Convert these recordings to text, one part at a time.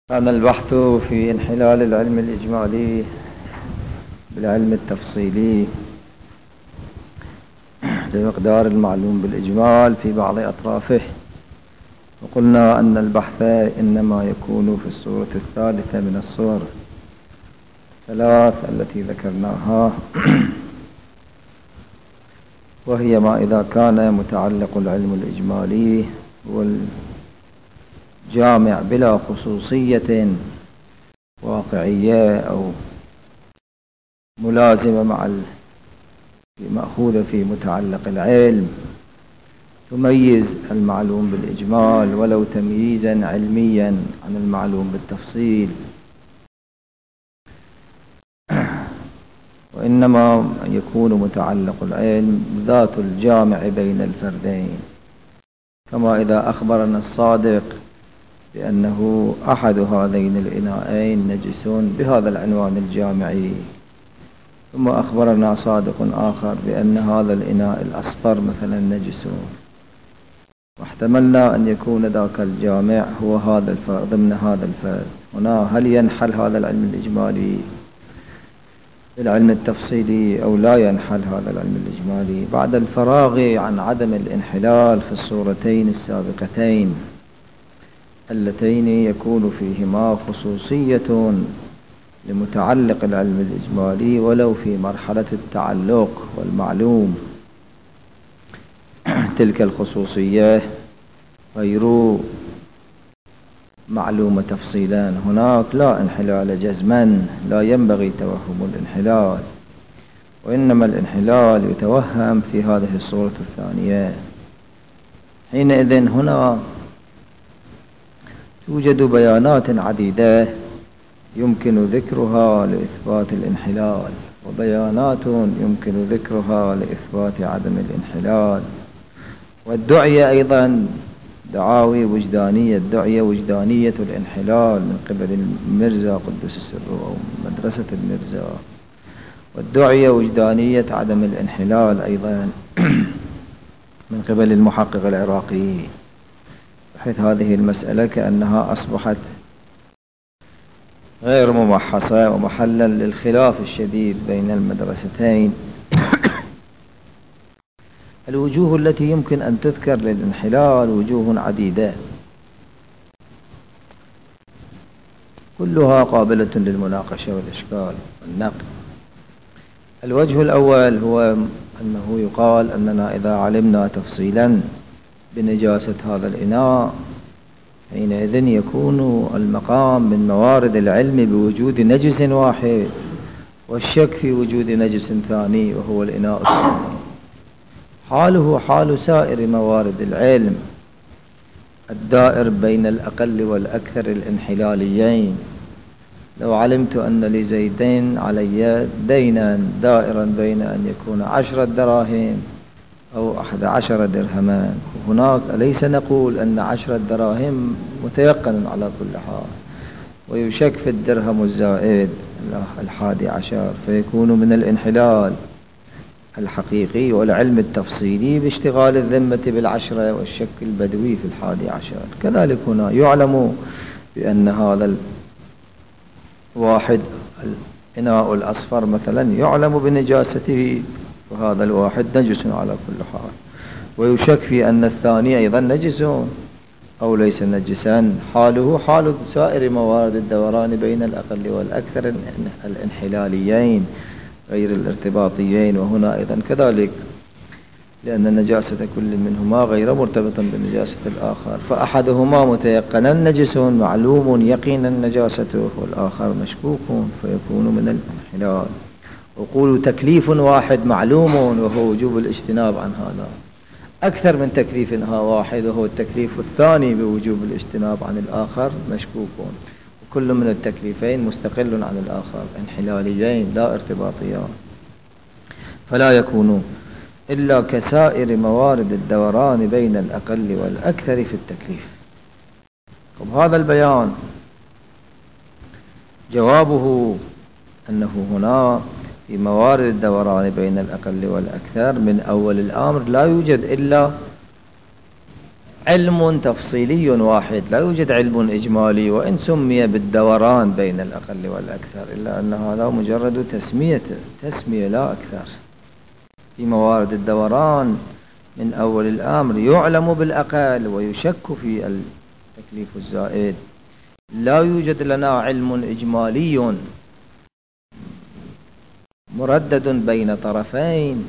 كان البحث في انحلال العلم الإجمالي بالعلم التفصيلي لمقدار المعلوم بالإجمال في بعض أطرافه، وقلنا أن البحث إنما يكون في الصورة الثالثة من الصور الثلاث التي ذكرناها، وهي ما إذا كان متعلق العلم الإجمالي والجامع بلا خصوصية واقعية أو ملازمة مع المأخوذة في متعلق العلم تميز المعلوم بالإجمال ولو تمييزا علميا عن المعلوم بالتفصيل، وإنما يكون متعلق العلم ذات الجامع بين الفردين، كما إذا أخبرنا الصادق بأنه أحد هذين الإناءين نجس بهذا العنوان الجامعي، ثم أخبرنا صادق آخر بأن هذا الإناء الأصفر مثلا نجس، واحتملنا أن يكون ذاك الجامع هو هذا الفرد ضمن هذا الفرد. هنا هل ينحل هذا العلم الإجمالي بالعلم التفصيلي أو لا ينحل هذا العلم الإجمالي بعد الفراغ عن عدم الانحلال في الصورتين السابقتين اللتين يكون فيهما خصوصية لمتعلق العلم الإجمالي ولو في مرحلة التعلق والمعلوم؟ تلك الخصوصية غير معلومة تفصيلا، هناك لا انحلال جزما، لا ينبغي توهم الانحلال، وإنما الانحلال يتوهم في هذه الصورة الثانية. حينئذ هنا توجد بيانات عديدة يمكن ذكرها لإثبات الانحلال، وبيانات يمكن ذكرها لإثبات عدم الانحلال، والدعية أيضا دعاوي وجدانية، الدعية وجدانية الانحلال من قبل المرزا قدس السر أو مدرسة المرزا، والدعية وجدانية عدم الانحلال أيضا من قبل المحقق العراقي، بحيث هذه المسألة كأنها أصبحت غير ممحصة ومحلا للخلاف الشديد بين المدرستين. الوجوه التي يمكن أن تذكر للانحلال وجوه عديدة كلها قابلة للمناقشة والإشكال والنقد. الوجه الأول هو أنه يقال أننا إذا علمنا تفصيلا بنجاسة هذا الإناء حينئذ يكون المقام من موارد العلم بوجود نجس واحد والشك في وجود نجس ثاني وهو الإناء الثاني، حاله حال سائر موارد العلم الدائر بين الأقل والأكثر الانحلاليين. لو علمت أن لزيدين علي دينا دائرا بين أن يكون 10 دراهم أو 11 درهما، هناك أليس نقول أن 10 دراهم متيقن على كل حال ويشك في الدرهم الزائد 11، فيكون من الانحلال الحقيقي والعلم التفصيلي باشتغال الذمة بالعشرة والشك البدوي في 11. كذلك هنا يعلم بأن هذا الواحد الإناء الأصفر مثلا يعلم بنجاسته، وهذا الواحد نجس على كل حال، ويشك في أن الثاني أيضا نجس أو ليس نجسا، حاله حال سائر موارد الدوران بين الأقل والأكثر الانحلاليين غير الارتباطيين، وهنا أيضا كذلك لأن نجاسة كل منهما غير مرتبطا بنجاسة الآخر، فأحدهما متيقنا نجس معلوم يقينا نجاسته والآخر مشكوك، فيكون من الانحلال. وقول تكليف واحد معلوم وهو وجوب الاجتناب عن هذا، أكثر من تكليف واحد وهو التكليف الثاني بوجوب الاجتناب عن الآخر مشكوك، وكل من التكليفين مستقل عن الآخر انحلاليين لا ارتباطيان، فلا يكون إلا كسائر موارد الدوران بين الأقل والأكثر في التكليف. وهذا البيان جوابه أنه هنا في موارد الدوران بين الأقل والأكثر من أول الأمر لا يوجد إلا علم تفصيلي واحد، لا يوجد علم إجمالي وإن سمي بالدوران بين الأقل والأكثر، إلا أن هذا مجرد تسمية لا أكثر. في موارد الدوران من أول الأمر يعلم بالأقل ويشك في التكليف الزائد. لا يوجد لنا علم إجمالي مردد بين طرفين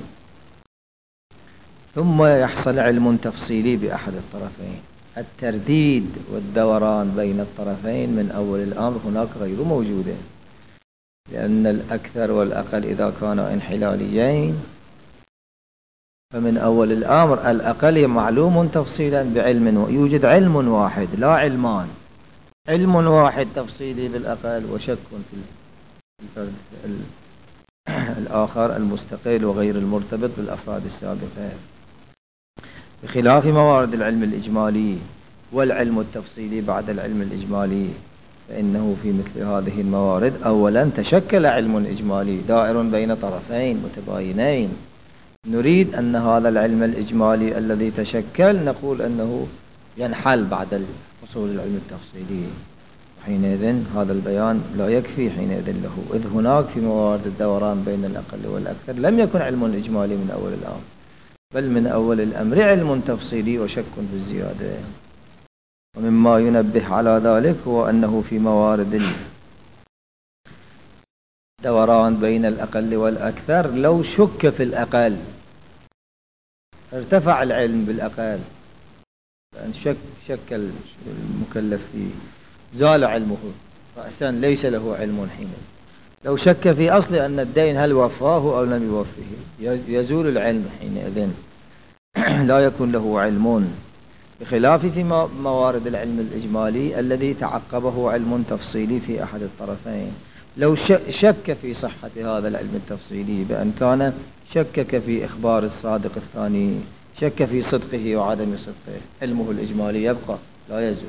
ثم يحصل علم تفصيلي بأحد الطرفين. الترديد والدوران بين الطرفين من أول الأمر هناك غير موجودين، لأن الأكثر والأقل إذا كانا انحلاليين فمن أول الأمر الأقل معلوم تفصيلا بعلم، يوجد علم واحد لا علمان، علم واحد تفصيلي بالأقل وشك في الفرد الآخر المستقل وغير المرتبط بالأفراد السابقين، بخلاف موارد العلم الإجمالي والعلم التفصيلي بعد العلم الإجمالي، فإنه في مثل هذه الموارد أولا تشكل علم إجمالي دائر بين طرفين متباينين، نريد أن هذا العلم الإجمالي الذي تشكل نقول أنه ينحل بعد حصول العلم التفصيلي، وحينئذ هذا البيان لا يكفي حينئذ له، إذ هناك في موارد الدوران بين الأقل والأكثر لم يكن علم إجمالي من أول الأمر، بل من أول الأمر علم تفصيلي وشك في الزيادة. ومما ينبه على ذلك هو أنه في موارد الدوران بين الأقل والأكثر لو شك في الأقل ارتفع العلم بالأقل، فإن شك المكلف فيه زال علمه رأسا ليس له علم حينئذ. لو شك في أصل أن الدين هل وفاه أو لم يوفيه يزول العلم حينئذ، لا يكون له علم، بخلاف في موارد العلم الإجمالي الذي تعقبه علم تفصيلي في أحد الطرفين. لو شك في صحة هذا العلم التفصيلي بأن كان شكك في إخبار الصادق الثاني، شك في صدقه وعدم صدقه، علمه الإجمالي يبقى لا يزول،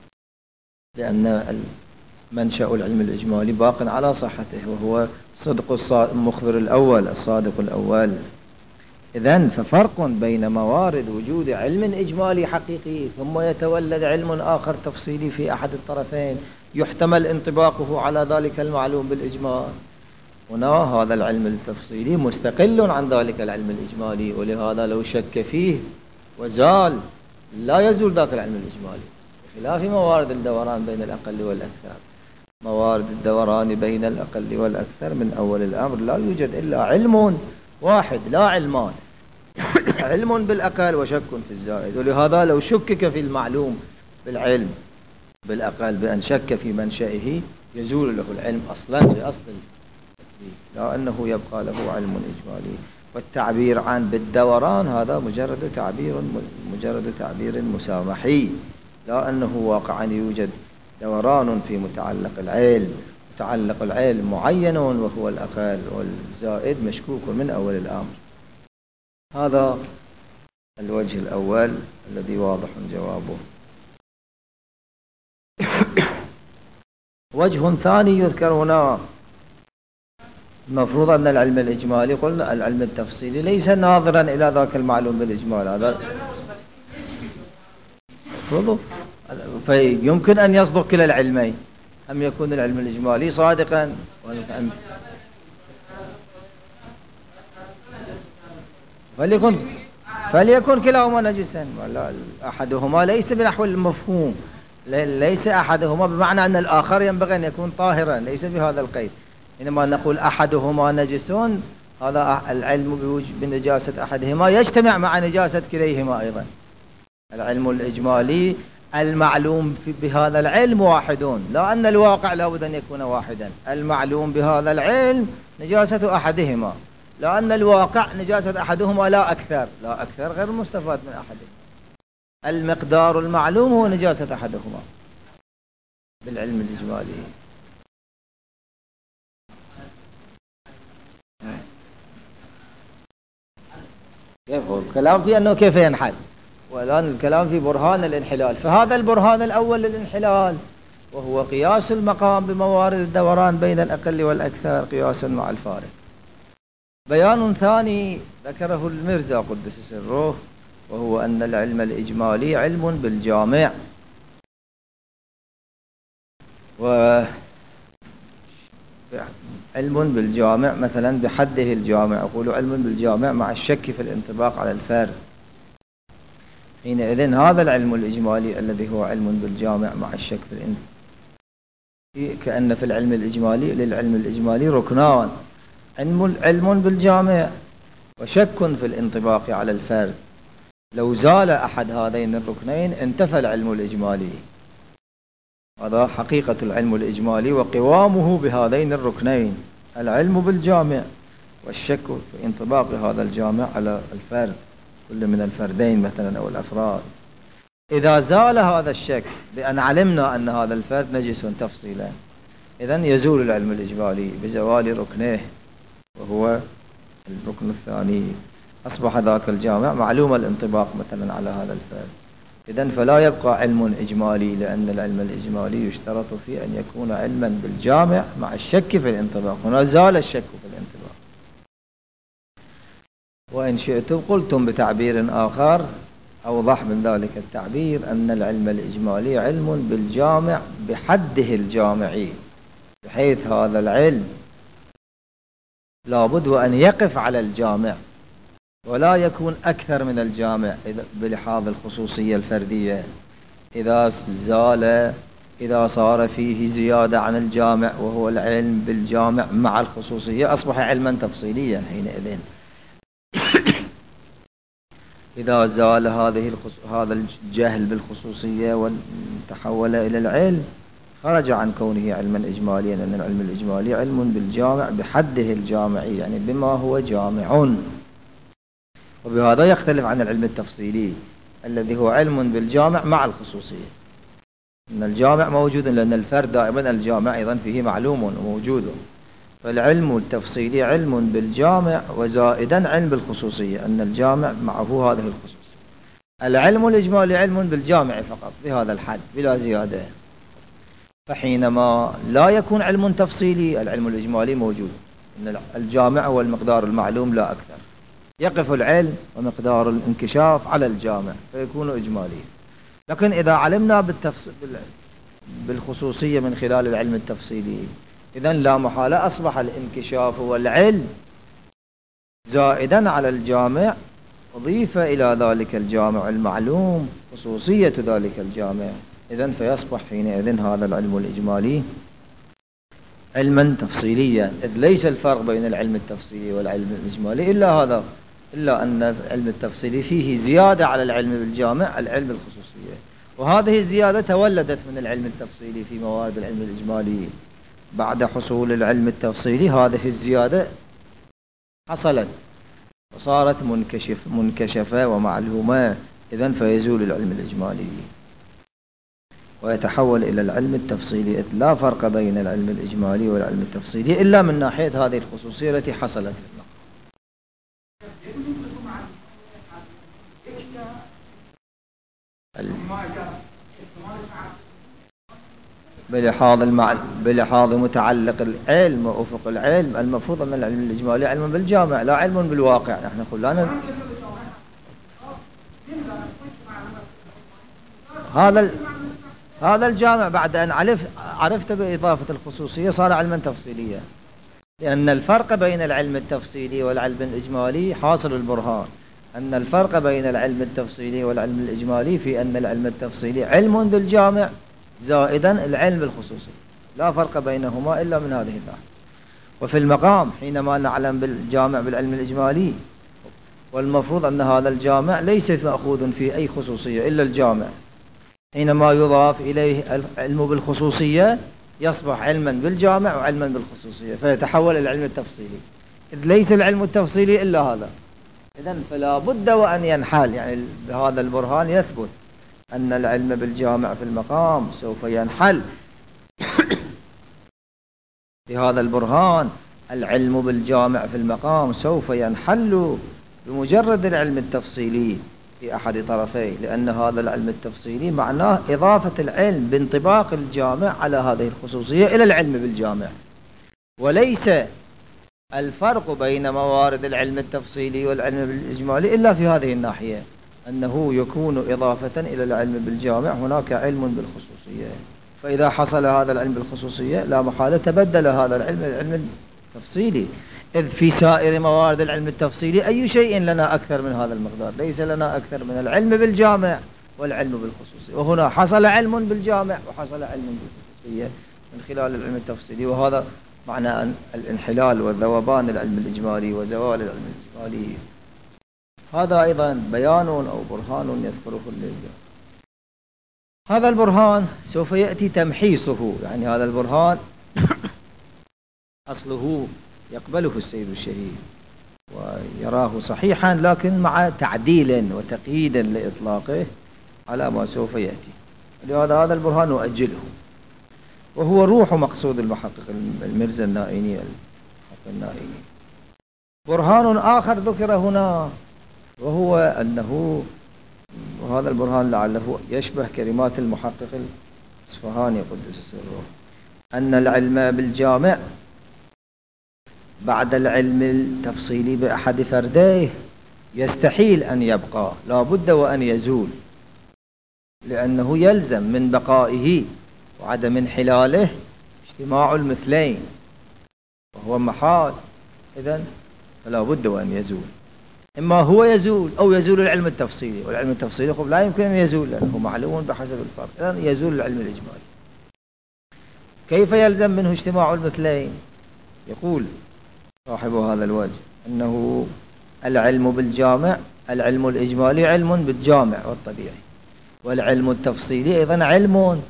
لأن منشأ العلم الإجمالي باق على صحته وهو صدق المخبر الأول الصادق الأول. إذن ففرق بين موارد وجود علم إجمالي حقيقي ثم يتولد علم آخر تفصيلي في أحد الطرفين يحتمل انطباقه على ذلك المعلوم بالإجمال. هنا هذا العلم التفصيلي مستقل عن ذلك العلم الإجمالي، ولهذا لو شك فيه وزال لا يزول ذاك العلم الإجمالي، بخلاف موارد الدوران بين الأقل والأكثر. موارد الدوران بين الأقل والأكثر من أول الأمر لا يوجد إلا علم واحد لا علمان، علم بالأقل وشك في الزائد، ولهذا لو شكك في المعلوم بالعلم بالأقل بأن شك في منشئه يزول له العلم أصلا بأصل التكليف، لا أنه يبقى له علم إجمالي. والتعبير عن بالدوران هذا مجرد تعبير مسامحي، لا أنه واقعا يوجد دوران في متعلق العلم، متعلق العلم معين وهو الأقل والزائد مشكوك من أول الأمر. هذا الوجه الأول الذي واضح جوابه. وجه ثاني يذكر هنا، المفروض أن العلم الإجمالي قلنا العلم التفصيلي ليس ناظرا إلى ذاك المعلوم بالإجمال، هذا فيمكن أن يصدق كلا العلمين، أم يكون العلم الإجمالي صادقا فليكن كلاهما نجسا، أحدهما ليس بنحو المفهوم، ليس أحدهما بمعنى أن الآخر ينبغي أن يكون طاهرا، ليس بهذا القيد، إنما نقول أحدهما نجس، هذا العلم بنجاسة أحدهما يجتمع مع نجاسة كليهما أيضا. العلم الإجمالي المعلوم بهذا العلم واحد، لا أن الواقع لابد أن يكون واحدا، المعلوم بهذا العلم نجاسة أحدهما، لا أن الواقع نجاسة أحدهما لا أكثر، لا أكثر غير مستفاد من أحدهما، المقدار المعلوم هو نجاسة أحدهما بالعلم الإجمالي. كيف هو الكلام في أنه كيف ينحل، والآن الكلام في برهان الانحلال، فهذا البرهان الأول للانحلال وهو قياس المقام بموارد الدوران بين الأقل والأكثر قياسا مع الفارق. بيان ثاني ذكره المرزا قدس سره وهو أن العلم الإجمالي علم بالجامع، وعلم بالجامع مثلا بحده الجامع، أقول علم بالجامع مع الشك في الانطباق على الفرد. حينئذ هذا العلم الإجمالي الذي هو علم بالجامع مع الشك في الانطباق، كأن في العلم الإجمالي للعلم الإجمالي ركنان: علم بالجامع وشك في الانطباق على الفرد. لو زال أحد هذين الركنين انتفى العلم الإجمالي. هذا حقيقة العلم الإجمالي وقوامه بهذين الركنين: العلم بالجامع والشك في انطباق هذا الجامع على الفرد، كل من الفردين مثلا أو الأفراد. إذا زال هذا الشك بأن علمنا أن هذا الفرد نجس تفصيلا، إذن يزول العلم الإجمالي بزوال ركنه وهو الركن الثاني. أصبح ذاك الجامع معلوم الانطباق مثلا على هذا الفرد. إذن فلا يبقى علم إجمالي، لأن العلم الإجمالي يشترط فيه أن يكون علما بالجامع مع الشك في الانطباق. هنا زال الشك في الانطباق. وإن شئتم قلتم بتعبير آخر أوضح من ذلك التعبير أن العلم الإجمالي علم بالجامع بحده الجامعي، بحيث هذا العلم لابد وأن يقف على الجامع ولا يكون أكثر من الجامع بلحاظ الخصوصية الفردية. إذا صار فيه زيادة عن الجامع وهو العلم بالجامع مع الخصوصية أصبح علما تفصيليا حينئذ. إذا زال هذا الجهل بالخصوصية وتحول إلى العلم خرج عن كونه علما إجماليا، لأن العلم الإجمالي علم بالجامع بحده الجامعي، يعني بما هو جامع. وبهذا يختلف عن العلم التفصيلي الذي هو علم بالجامع مع الخصوصية. إن الجامع موجود، لأن الفرد دائما الجامع أيضا فيه معلوم وموجود. فالعلم التفصيلي علم بالجامع وزائدا علم بالخصوصية، أن الجامع معه هذه الخصوصية. العلم الإجمالي علم بالجامع فقط بهذا الحد بلا زيادة. فحينما لا يكون علم تفصيلي العلم الإجمالي موجود، إن الجامع هو المقدار المعلوم لا أكثر، يقف العلم ومقدار الانكشاف على الجامع فيكون إجمالي. لكن إذا علمنا بالخصوصية من خلال العلم التفصيلي، إذن لا محالة أصبح الانكشاف والعلم زائدا على الجامع، أضيف إلى ذلك الجامع المعلوم خصوصية ذلك الجامع، إذن فيصبح حينئذ هذا العلم الإجمالي علما تفصيليا. إذ ليس الفرق بين العلم التفصيلي والعلم الإجمالي إلا أن العلم التفصيلي فيه زيادة على العلم بالجامع، العلم الخصوصية، وهذه الزيادة تولدت من العلم التفصيلي في موارد العلم الإجمالي. بعد حصول العلم التفصيلي هذه الزيادة حصلت وصارت منكشفة ومعلومة، إذن فيزول العلم الإجمالي ويتحول إلى العلم التفصيلي. لا فرق بين العلم الإجمالي والعلم التفصيلي إلا من ناحية هذه الخصوصية التي حصلت. بلحاظ متعلق العلم وأفق العلم، المفروض أن العلم الإجمالي علم بالجامع لا علم بالواقع. نحن كلنا هذا الجامع بعد أن عرفت بإضافة الخصوصية صار علما تفصيليا، لأن الفرق بين العلم التفصيلي والعلم الإجمالي حاصل البرهان أن الفرق بين العلم التفصيلي والعلم الإجمالي في أن العلم التفصيلي علم بالجامع زائدا العلم بالخصوصي، لا فرق بينهما إلا من هذه الناحية. وفي المقام حينما نعلم بالجامع بالعلم الإجمالي، والمفروض أن هذا الجامع ليس مأخوذ فيه أي خصوصية إلا الجامع، حينما يضاف إليه العلم بالخصوصية يصبح علما بالجامع وعلما بالخصوصية، فيتحول إلى العلم التفصيلي، إذ ليس العلم التفصيلي إلا هذا. إذن فلا بد وأن ينحل، يعني بهذا البرهان يثبت أن العلم بالجامع في المقام سوف ينحل. بهذا البرهان العلم بالجامع في المقام سوف ينحل بمجرد العلم التفصيلي في أحد طرفيه، لأن هذا العلم التفصيلي معناه إضافة العلم بانطباق الجامع على هذه الخصوصية إلى العلم بالجامع، وليس الفرق بين موارد العلم التفصيلي والعلم بالإجمالي إلا في هذه الناحية، أنه يكون إضافة إلى العلم بالجامع هناك علم بالخصوصية، فإذا حصل هذا العلم بالخصوصية لا محالة تبدل هذا العلم العلم التفصيلي، إذ في سائر موارد العلم التفصيلي أي شيء لنا أكثر من هذا المقدار؟ ليس لنا أكثر من العلم بالجامع والعلم بالخصوصية، وهنا حصل علم بالجامع وحصل علم بالخصوصية من خلال العلم التفصيلي، وهذا معنى أن الانحلال وذوبان العلم الإجمالي وزوال العلم الإجمالي. هذا أيضا بيان أو برهان يذكره الليل. هذا البرهان سوف يأتي تمحيصه، يعني هذا البرهان أصله يقبله السيد الشهيد ويراه صحيحا، لكن مع تعديل وتقييد لإطلاقه على ما سوف يأتي. لهذا هذا البرهان نؤجله، وهو روح مقصود المحقق المرزا النائيني الحق النائيني. برهان آخر ذكر هنا، وهو أنه، وهذا البرهان لعله يشبه كلمات المحقق الإصفهاني قدس سره، أن العلم بالجامع بعد العلم التفصيلي بأحد فرديه يستحيل أن يبقى، لا بد وأن يزول، لأنه يلزم من بقائه وعدم انحلاله اجتماع المثلين، وهو محال. إذن فلا بد وأن يزول، إما هو يزول أو يزول العلم التفصيلي، والعلم التفصيلي لا يمكن أن يزول لأنه معلوم بحسب الفرق، إذن يزول العلم الإجمالي. كيف يلزم منه اجتماع المثلين؟ يقول صاحب هذا الوجه أنه العلم بالجامع، العلم الإجمالي علم بالجامع والطبيعي، والعلم التفصيلي أيضا علم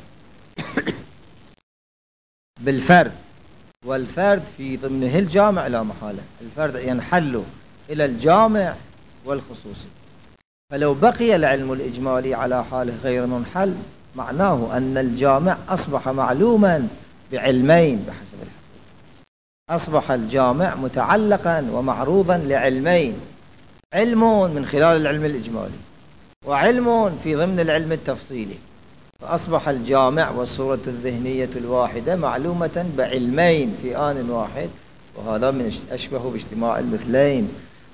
بالفرد، والفرد في ضمنه الجامع لا محالة، الفرد ينحل إلى الجامع والخصوصي. فلو بقي العلم الإجمالي على حاله غير منحل، معناه أن الجامع أصبح معلوما بعلمين بحسب الحقيقة، أصبح الجامع متعلقا ومعروضا لعلمين، علم من خلال العلم الإجمالي وعلم في ضمن العلم التفصيلي، فأصبح الجامع والصورة الذهنية الواحدة معلومة بعلمين في آن واحد، وهذا من أشبه باجتماع المثلين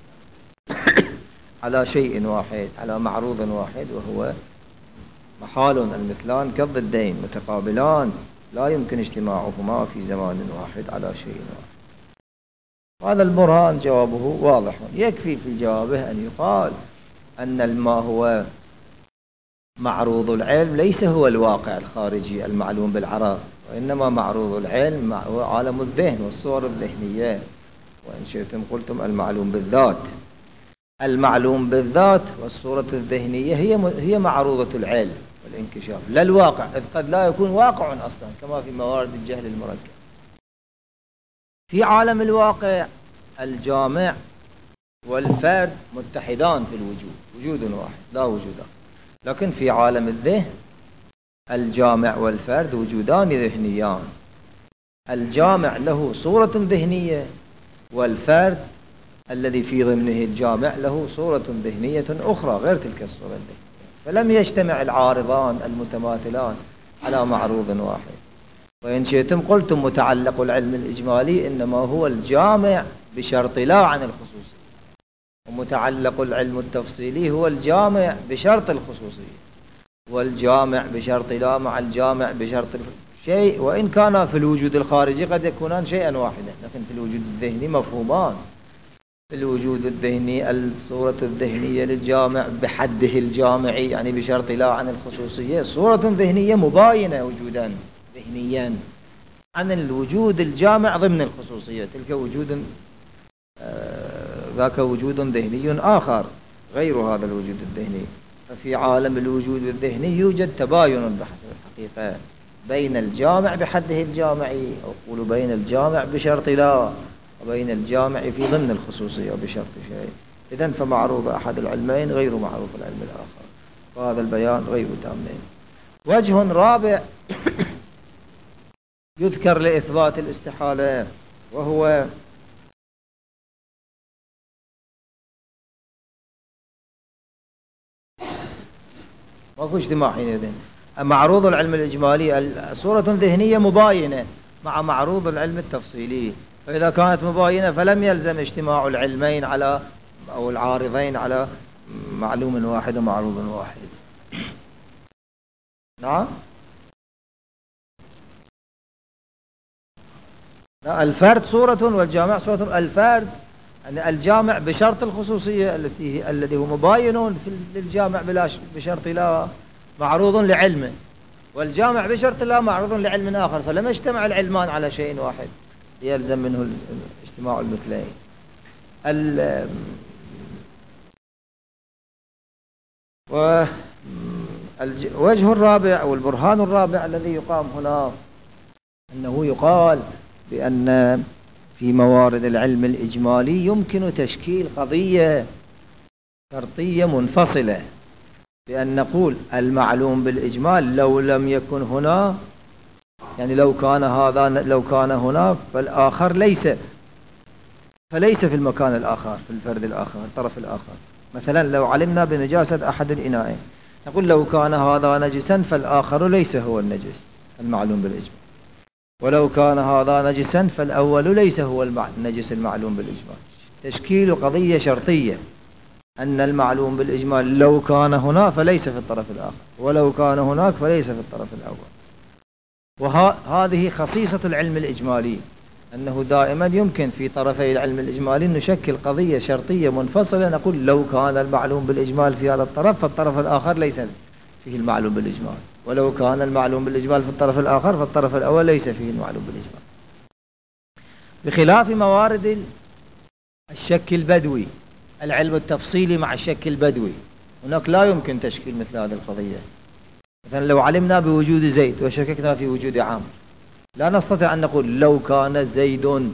على شيء واحد، على معروض واحد، وهو محال المثلان كالضدين متقابلان لا يمكن اجتماعهما في زمان واحد على شيء واحد. هذا البرهان جوابه واضح، يكفي في جوابه أن يقال أن ما هو معروض العلم ليس هو الواقع الخارجي المعلوم بالعراق، وإنما معروض العلم هو عالم الذهن والصور الذهنية، وإن شئتم قلتم المعلوم بالذات. المعلوم بالذات والصورة الذهنية هي معروضة العلم والانكشاف، لا الواقع، إذ قد لا يكون واقع أصلا كما في موارد الجهل المركب. في عالم الواقع الجامع والفرد متحدان في الوجود، وجود واحد لا وجود آخر، لكن في عالم الذهن الجامع والفرد وجودان ذهنيان، الجامع له صورة ذهنية، والفرد الذي في ضمنه الجامع له صورة ذهنية أخرى غير تلك الصورة الذهنية، فلم يجتمع العارضان المتماثلان على معروض واحد. وإن شئتم قلتم متعلق العلم الإجمالي إنما هو الجامع بشرط لا عن الخصوصية، ومتعلق العلم التفصيلي هو الجامع بشرط الخصوصية، والجامع بشرط لا مع الجامع بشرط شيء، وإن كان في الوجود الخارجي قد يكونان شيئا واحدا، لكن في الوجود الذهني مفهومان. في الوجود الذهني الصورة الذهنية للجامع بحده الجامعي، يعني بشرط لا عن الخصوصية، صورة ذهنية مباينة وجودا ذهنيا عن الوجود الجامع ضمن الخصوصية، تلك وجود ذاك وجود ذهني آخر غير هذا الوجود الذهني. ففي عالم الوجود الذهني يوجد تباين بحسب الحقيقة بين الجامع بحده الجامعي، أو قولوا بين الجامع بشرط لا، وبين الجامع في ضمن الخصوصية بشرط شيء. إذن فمعروض أحد العلمين غير معروف العلم الآخر، وهذا البيان غير تام. وجه رابع يذكر لإثبات الاستحالة، وهو ماكو اجتماع حينئذ. معروض العلم الإجمالي صورة ذهنية مباينة مع معروض العلم التفصيلي، فإذا كانت مباينة فلم يلزم اجتماع العلمين على أو العارضين على معلوم واحد ومعروض واحد. نعم. الفرد صورة والجامع صورة. الفرد الجامع بشرط الخصوصية الذي هو مباين للجامع بشرط لا معروض لعلمه، والجامع بشرط لا معروض لعلم آخر، فلما اجتمع العلمان على شيء واحد يلزم منه اجتماع المثلين. والوجه الرابع أو البرهان الرابع الذي يقام هنا أنه يقال بأن في موارد العلم الإجمالي يمكن تشكيل قضية شرطية منفصلة، بأن نقول المعلوم بالإجمال لو لم يكن هنا، يعني لو كان هناك فالآخر فليس في المكان الآخر، في الفرد الآخر، الطرف الآخر. مثلا لو علمنا بنجاسة أحد الإناءين نقول لو كان هذا نجسا فالآخر ليس هو النجس المعلوم بالإجمال، ولو كان هذا نجسا فالأول ليس هو النجس المعلوم بالإجمال. تشكيل قضية شرطية أن المعلوم بالإجمال لو كان هنا فليس في الطرف الآخر، ولو كان هناك فليس في الطرف الأول. وهذه خصيصة العلم الإجمالي، أنه دائما يمكن في طرفي العلم الإجمالي نشكل قضية شرطية منفصلة، نقول لو كان المعلوم بالإجمال في هذا الطرف فالطرف الآخر ليس فيه المعلوم بالإجمال، ولو كان المعلوم بالإجمال في الطرف الآخر فالطرف الأول ليس فيه المعلوم بالإجمال. بخلاف موارد الشك البدوي، العلم التفصيلي مع الشك البدوي، هناك لا يمكن تشكيل مثل هذه القضية. مثلا لو علمنا بوجود زيد وشككنا في وجود عمرو، لا نستطيع أن نقول لو كان زيد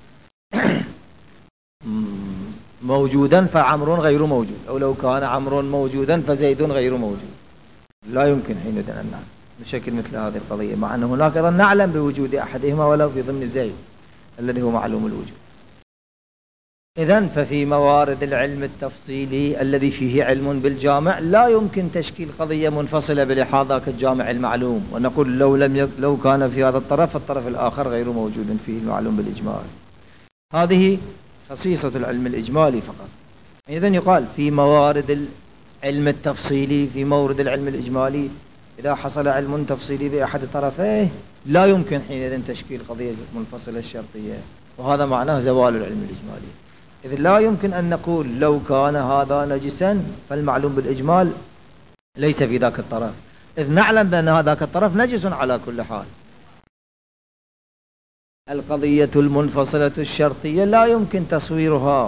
موجودا فعمر غير موجود، أو لو كان عمرو موجودا فزيد غير موجود. لا يمكن حينئذ أن نشكل مثل هذه القضية، مع أن هناك أيضا نعلم بوجود أحدهما ولو في ضمن زيد الذي هو معلوم الوجود. إذن ففي موارد العلم التفصيلي الذي فيه علم بالجامع لا يمكن تشكيل قضية منفصلة بلحاظ ذاك الجامع المعلوم ونقول لو كان في هذا الطرف فالطرف الآخر غير موجود فيه المعلوم بالإجمال. هذه خصيصة العلم الإجمالي فقط. إذن يقال في موارد العلم التفصيلي، في مورد العلم الإجمالي إذا حصل علم تفصيلي بأحد طرفيه لا يمكن حينئذ تشكيل قضية منفصلة الشرطية، وهذا معناه زوال العلم الإجمالي. إذ لا يمكن أن نقول لو كان هذا نجسا فالمعلوم بالإجمال ليس في ذاك الطرف، إذ نعلم بأن هذاك الطرف نجس على كل حال. القضية المنفصلة الشرطية لا يمكن تصويرها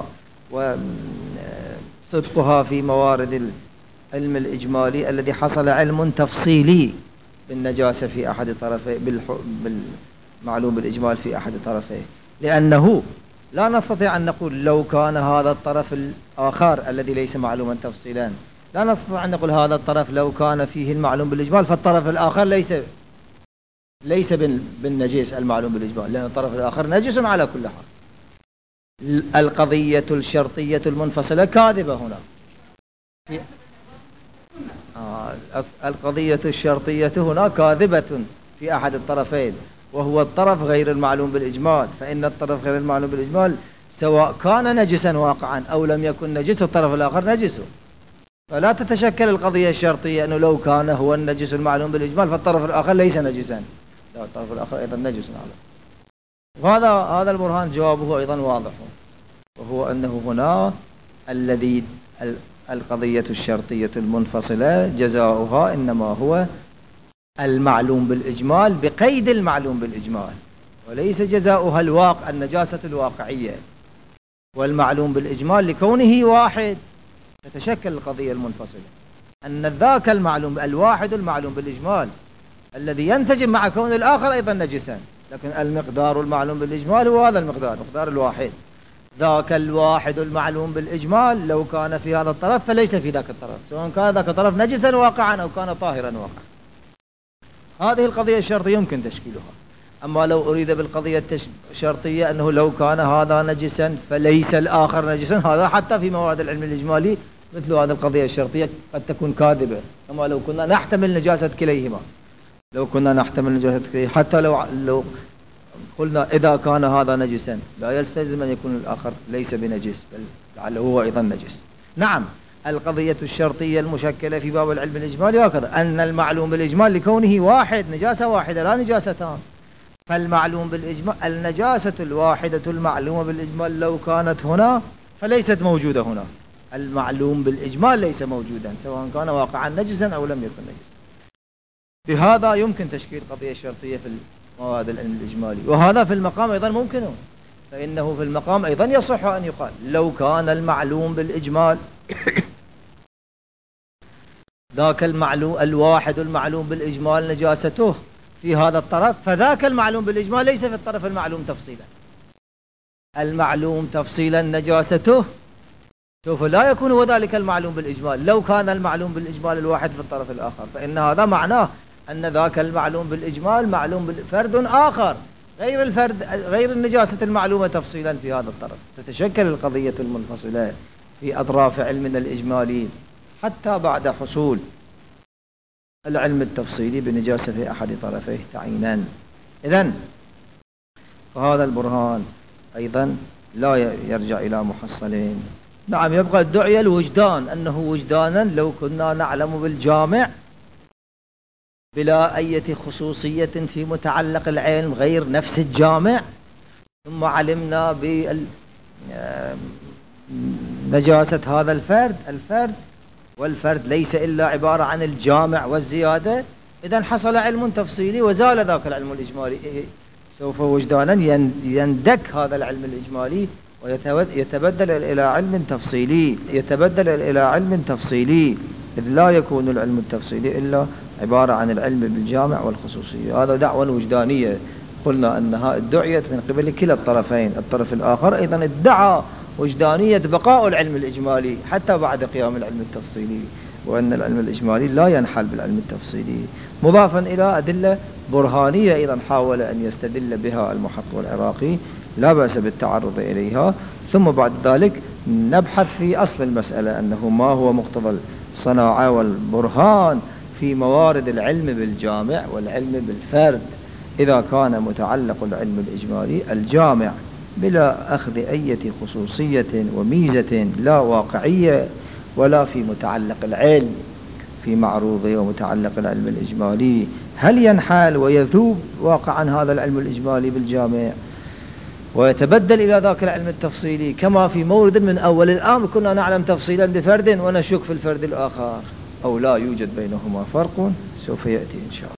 وصدقها في موارد العلم الإجمالي الذي حصل علم تفصيلي بالنجاسة في أحد طرفيه، بالمعلوم بالإجمال في أحد طرفيه، لأنه لا نستطيع أن نقول لو كان هذا الطرف الآخر الذي ليس معلوما تفصيلا، لا نستطيع أن نقول هذا الطرف لو كان فيه المعلوم بالإجمال فالطرف الآخر ليس بالنجيس المعلوم بالإجمال، لأن الطرف الآخر نجس على كل حال. القضية الشرطية المنفصلة كاذبة هنا. القضية الشرطية هنا كاذبة في أحد الطرفين، وهو الطرف غير المعلوم بالإجمال، فإن الطرف غير المعلوم بالإجمال سواء كان نجسا واقعا أو لم يكن نجس الطرف الآخر نجس، فلا تتشكل القضية الشرطية أنه لو كان هو النجس المعلوم بالإجمال فالطرف الآخر ليس نجسا، لا، الطرف الآخر أيضا نجس على. هذا البرهان جوابه أيضا واضح، وهو أنه هنا القضية الشرطية المنفصلة جزاؤها إنما هو المعلوم بالإجمال بقيد المعلوم بالإجمال، وليس جزاؤها النجاسة الواقعية. والمعلوم بالإجمال لكونه واحد تتشكل القضية المنفصلة، أن ذاك المعلوم الواحد المعلوم بالإجمال الذي ينسجم مع كون الآخر أيضا نجسا، لكن المقدار المعلوم بالإجمال هو هذا المقدار، مقدار الواحد. ذاك الواحد المعلوم بالإجمال لو كان في هذا الطرف فليس في ذاك الطرف، سواء كان ذاك الطرف نجسا واقعا أو كان طاهرا واقعا. هذه القضية الشرطية يمكن تشكيلها. أما لو أريد بالقضية الشرطية أنه لو كان هذا نجسا فليس الآخر نجسا، هذا حتى في مواد العلم الإجمالي مثل هذه القضية الشرطية قد تكون كاذبة. أما لو كنا نحتمل نجاسة كليهما، حتى لو قلنا إذا كان هذا نجسا لا يستلزم أن يكون الآخر ليس بنجس، بل لعله هو أيضا نجس. نعم، القضية الشرطية المشكلة في باب العلم الإجمالي هكذا، أن المعلوم بالإجمال لكونه واحد، نجاسة واحدة لا نجاستان. فالمعلوم بالإجمال النجاسة الواحدة المعلومة بالإجمال لو كانت هنا فليست موجودة هنا. المعلوم بالإجمال ليس موجودا سواء كان واقعا نجسا أو لم يكن نجسا. بهذا يمكن تشكيل قضية شرطية في مواد العلم الإجمالي، وهذا في المقام أيضا ممكن، فإنه في المقام أيضا يصح أن يقال لو كان المعلوم بالإجمال ذاك المعلوم الواحد المعلوم بالإجمال نجاسته في هذا الطرف، فذاك المعلوم بالإجمال ليس في الطرف المعلوم تفصيلا. المعلوم تفصيلا نجاسته سوف لا يكون هو ذلك المعلوم بالإجمال لو كان المعلوم بالإجمال الواحد في الطرف الآخر، فإن هذا معناه أن ذاك المعلوم بالإجمال معلوم بالفرد آخر غير الفرد غير النجاسة المعلومة تفصيلا في هذا الطرف. تتشكل القضية المنفصلة في أطراف علمنا الإجمالي حتى بعد حصول العلم التفصيلي بنجاسة أحد طرفيه تعيينا. إذن فهذا البرهان أيضا لا يرجع إلى محصلين. نعم يبقى الدعية الوجدان، أنه وجدانا لو كنا نعلم بالجامع بلا أي خصوصية في متعلق العلم غير نفس الجامع، ثم علمنا بنجاسة هذا الفرد والفرد ليس إلا عبارة عن الجامع والزيادة، إذن حصل علم تفصيلي وزال ذاك العلم الإجمالي. سوف وجدانا يندك هذا العلم الإجمالي ويتبدل إلى علم تفصيلي، إذ لا يكون العلم التفصيلي إلا عبارة عن العلم بالجامع والخصوصية. هذا دعوة وجدانية قلنا أنها ادعيت من قبل كلا الطرفين. الطرف الآخر أيضا ادعى وجدانية بقاء العلم الإجمالي حتى بعد قيام العلم التفصيلي، وأن العلم الإجمالي لا ينحل بالعلم التفصيلي، مضافا إلى أدلة برهانية أيضا حاول أن يستدل بها المحقق العراقي، لا بأس بالتعرض إليها. ثم بعد ذلك نبحث في أصل المسألة، أنه ما هو مقتضى الصناعة والبرهان في موارد العلم بالجامع والعلم بالفرد إذا كان متعلق العلم الإجمالي الجامع بلا أخذ أي خصوصية وميزة لا واقعية ولا في متعلق العلم في معروضه ومتعلق العلم الإجمالي، هل ينحل ويذوب واقعا هذا العلم الإجمالي بالجامع ويتبدل إلى ذاك العلم التفصيلي كما في مورد من أول الأمر كنا نعلم تفصيلا بفرد ونشك في الفرد الآخر، أو لا يوجد بينهما فرق؟ سوف يأتي إن شاء الله.